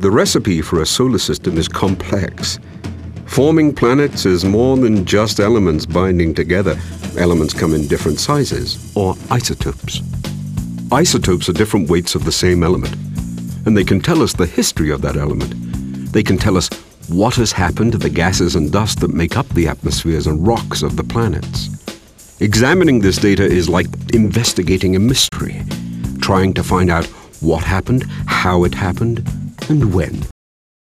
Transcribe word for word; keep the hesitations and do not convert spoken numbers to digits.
The recipe for a solar system is complex. Forming planets is more than just elements binding together. Elements come in different sizes, or isotopes. Isotopes are different weights of the same element, and they can tell us the history of that element. They can tell us what has happened to the gases and dust that make up the atmospheres and rocks of the planets. Examining this data is like investigating a mystery, trying to find out what happened, how it happened, and when.